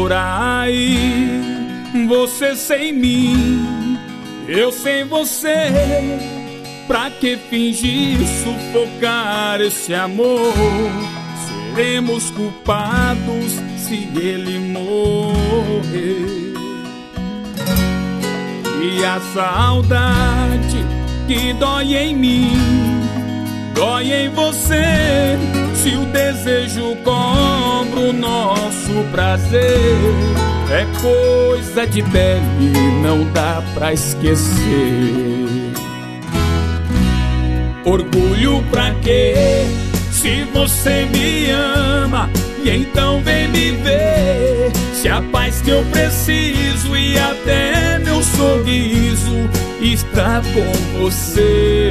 por aí, você sem mim, eu sem você. Pra que fingir sufocar esse amor? Seremos culpados se ele morrer. E a saudade que dói em mim, dói em você. Se o desejo compra o nosso prazer, é coisa de pele, não dá pra esquecer. Orgulho pra quê? Se você me ama, e então vem me ver. Se a paz que eu preciso e até meu sorriso está com você.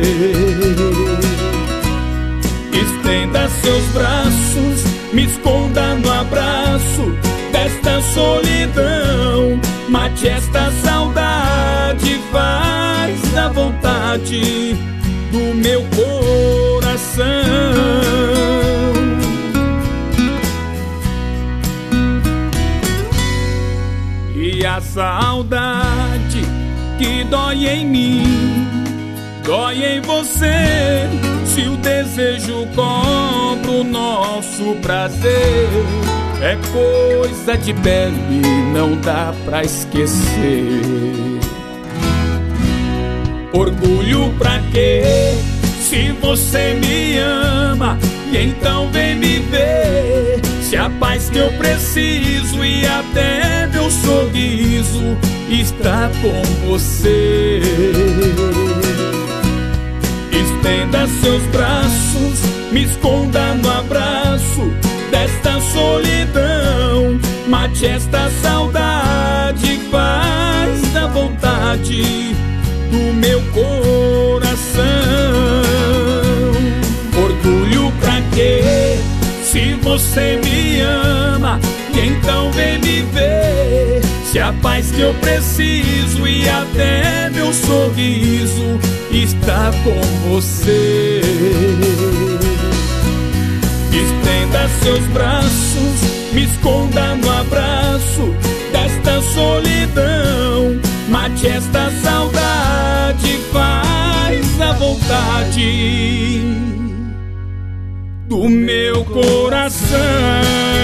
Estenda seus braços, me esconda no abraço desta solidão. Mate esta saudade, faz a vontade do meu coração. E a saudade que dói em mim, dói em você. Se o desejo compra o nosso prazer, é coisa de pele, não dá pra esquecer. Orgulho pra quê? Se você me ama, e então vem me ver. Se a paz que eu preciso e até meu sorriso está com você. Estenda seus braços, me esconda no abraço desta solidão. Mate esta saudade, faz a vontade do meu coração. Orgulho pra quê? Se você me ama, e então vem me ver. Se a paz que eu preciso e até meu sorriso está com você. Estenda seus braços, me esconda no abraço desta solidão. Mate esta saudade, faz a vontade do meu coração.